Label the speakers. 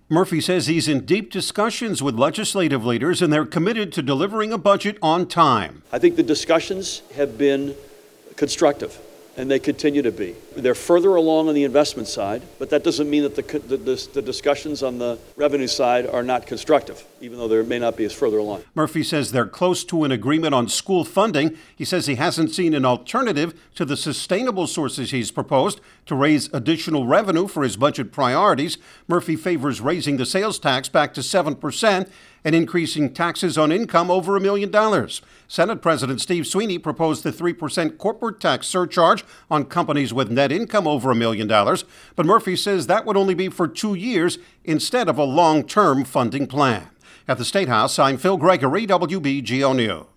Speaker 1: Murphy says he's in deep discussions with legislative leaders and they're committed to delivering a budget on time.
Speaker 2: I think the discussions have been constructive, and they continue to be. They're further along on the investment side, but that doesn't mean that the discussions on the revenue side are not constructive, even though there may not be as further along.
Speaker 1: Murphy says they're close to an agreement on school funding. He says he hasn't seen an alternative to the sustainable sources he's proposed to raise additional revenue for his budget priorities. Murphy favors raising the sales tax back to 7% and increasing taxes on income over $1 million. Senate President Steve Sweeney proposed the 3% corporate tax surcharge on companies with net income over $1 million, but Murphy says that would only be for 2 years instead of a long-term funding plan. At the State House, I'm Phil Gregory, WBGO News.